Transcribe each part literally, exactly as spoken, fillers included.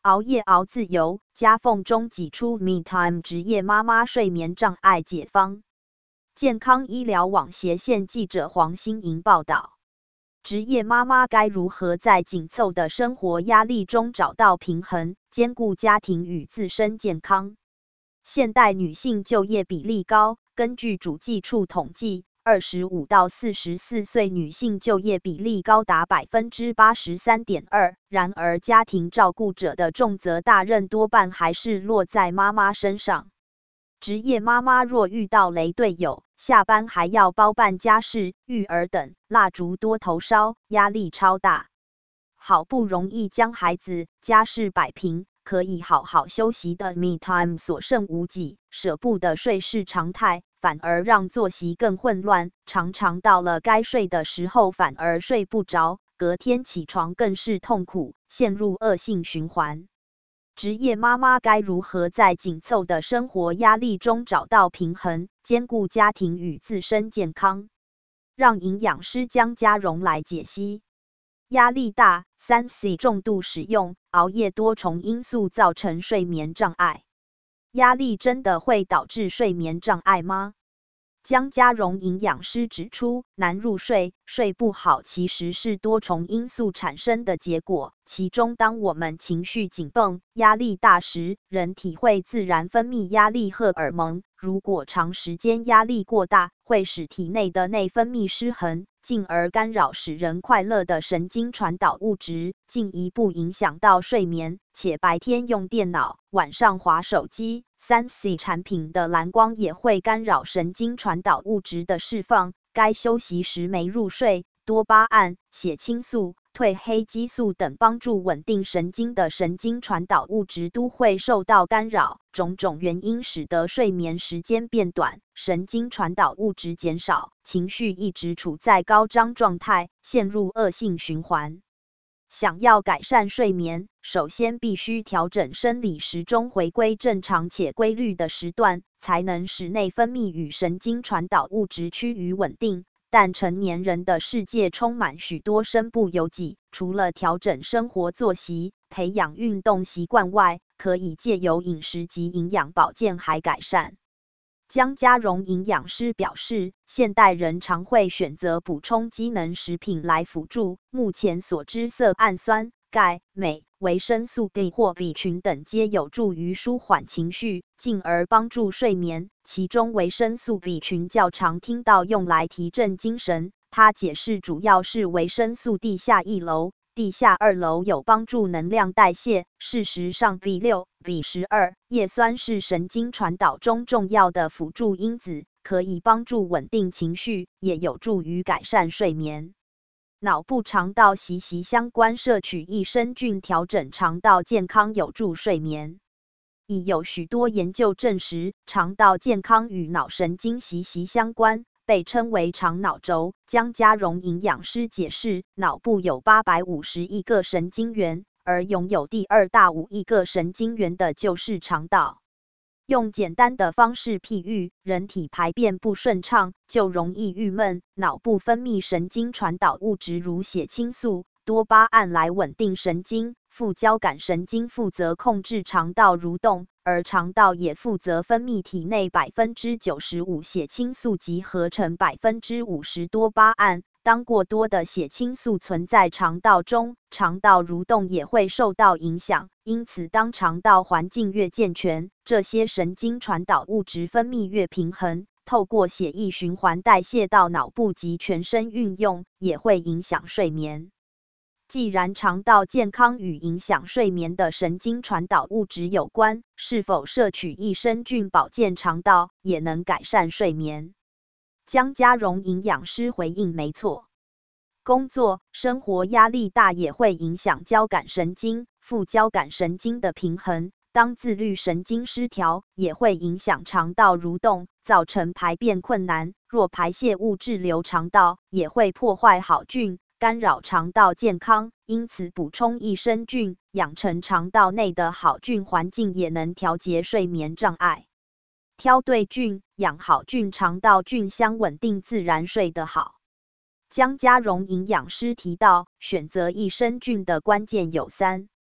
熬夜熬自由，夹缝中挤出 Me Time 职业妈妈睡眠障碍解方。健康医疗网斜线记者黄欣莹报道。职业妈妈该如何在紧凑的生活压力中找到平衡，兼顾家庭与自身健康？现代女性就业比例高，根据主计处统计，二十五到四十四岁女性就业比例高达 百分之八十三点二， 然而家庭照顾者的重责大任多半还是落在妈妈身上。职业妈妈若遇到雷队友，下班还要包办家事、育儿等，蜡烛多头烧，压力超大。好不容易将孩子、家事摆平，可以好好休息的 Me Time 所剩无几，舍不得睡是常态，反而让作息更混乱，常常到了该睡的时候反而睡不着，隔天起床更是痛苦，陷入恶性循环。职业妈妈该如何在紧凑的生活压力中找到平衡，兼顾家庭与自身健康？让营养师江嘉荣来解析。压力大、三 C 重度使用、熬夜多重因素造成睡眠障碍。压力真的会导致睡眠障碍吗？江嘉荣营养师指出，难入睡、睡不好其实是多重因素产生的结果，其中当我们情绪紧绷、压力大时，人体会自然分泌压力荷尔蒙，如果长时间压力过大，会使体内的内分泌失衡，进而干扰使人快乐的神经传导物质，进一步影响到睡眠，且白天用电脑，晚上滑手机，三 C 产品的蓝光也会干扰神经传导物质的释放，该休息时没入睡，多巴胺、血清素、褪黑激素等帮助稳定神经的神经传导物质都会受到干扰，种种原因使得睡眠时间变短，神经传导物质减少，情绪一直处在高涨状态，陷入恶性循环。想要改善睡眠，首先必须调整生理时钟，回归正常且规律的时段，才能使内分泌与神经传导物质趋于稳定。但成年人的世界充满许多身不由己，除了调整生活作息、培养运动习惯外，可以借由饮食及营养保健还改善。江嘉荣营养师表示，现代人常会选择补充机能食品来辅助，目前所知色氨酸、钙、镁、维生素 D 或 B 群等皆有助于舒缓情绪，进而帮助睡眠，其中维生素 B 群较常听到用来提振精神，他解释主要是维生素 D 下一楼，地下二楼有帮助能量代谢。事实上 B 六、B 十二 叶酸是神经传导中重要的辅助因子，可以帮助稳定情绪，也有助于改善睡眠。脑部肠道息息相关，摄取益生菌调整肠道健康有助睡眠。已有许多研究证实，肠道健康与脑神经息息相关，被称为肠脑轴。江嘉荣营养师解释，脑部有八百五十亿个神经元，而拥有第二大五亿个神经元的就是肠道。用简单的方式譬喻，人体排便不顺畅，就容易郁闷，脑部分泌神经传导物质如血清素、多巴胺来稳定神经，副交感神经负责控制肠道蠕动，而肠道也负责分泌体内 百分之九十五 血清素及合成 百分之五十 多巴胺。当过多的血清素存在肠道中，肠道蠕动也会受到影响，因此当肠道环境越健全，这些神经传导物质分泌越平衡，透过血液循环代谢到脑部及全身运用，也会影响睡眠。既然肠道健康与影响睡眠的神经传导物质有关，是否摄取益生菌保健肠道，也能改善睡眠？江嘉荣营养师回应，没错，工作、生活压力大也会影响交感神经、副交感神经的平衡，当自律神经失调，也会影响肠道蠕动，造成排便困难，若排泄物滞留肠道，也会破坏好菌，干扰肠道健康，因此补充益生菌，养成肠道内的好菌环境，也能调节睡眠障碍。挑对菌，养好菌，肠道菌相稳定，自然睡得好。江嘉荣营养师提到，选择益生菌的关键有三：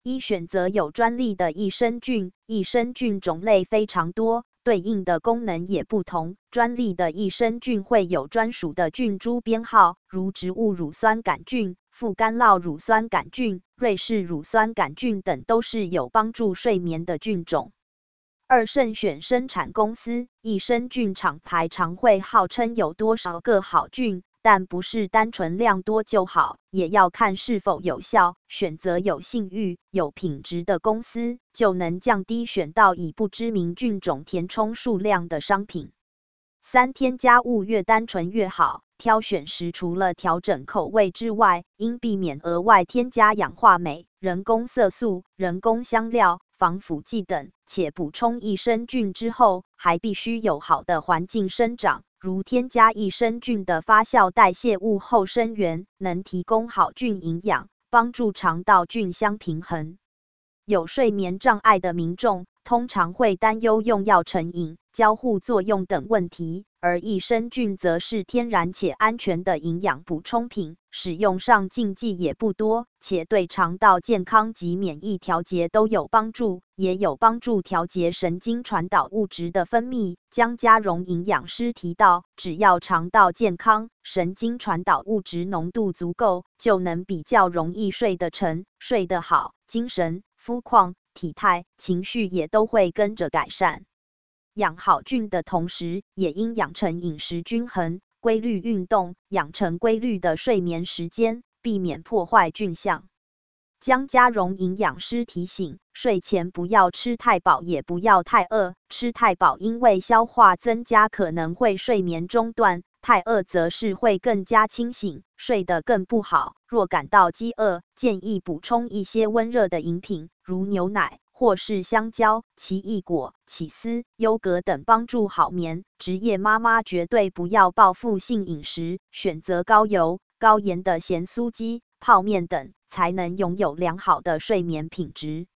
一、选择有专利的益生菌，益生菌种类非常多，对应的功能也不同。专利的益生菌会有专属的菌株编号，如植物乳酸杆菌、副干酪乳酸杆菌、瑞士乳酸杆菌等都是有帮助睡眠的菌种。二、慎选生产公司，益生菌厂牌常会号称有多少个好菌，但不是单纯量多就好，也要看是否有效。选择有信誉、有品质的公司，就能降低选到以不知名菌种填充数量的商品。三、添加物越单纯越好，挑选时除了调整口味之外，应避免额外添加氧化镁、人工色素、人工香料、防腐剂等，且补充益生菌之后，还必须有好的环境生长，如添加益生菌的发酵代谢物后生源，能提供好菌营养，帮助肠道菌相平衡。有睡眠障碍的民众，通常会担忧用药成瘾、交互作用等问题，而益生菌则是天然且安全的营养补充品，使用上禁忌也不多，且对肠道健康及免疫调节都有帮助，也有帮助调节神经传导物质的分泌。江家荣营养师提到，只要肠道健康，神经传导物质浓度足够，就能比较容易睡得沉、睡得好，精神、肤况、体态、情绪也都会跟着改善。养好菌的同时，也应养成饮食均衡、规律运动，养成规律的睡眠时间，避免破坏菌相。江家荣营养师提醒，睡前不要吃太饱，也不要太饿。吃太饱因为消化增加可能会睡眠中断，太饿则是会更加清醒，睡得更不好。若感到饥饿，建议补充一些温热的饮品，如牛奶或是香蕉、奇异果、起司、优格等，帮助好眠。职业妈妈绝对不要报复性饮食，选择高油、高盐的咸酥鸡、泡面等，才能拥有良好的睡眠品质。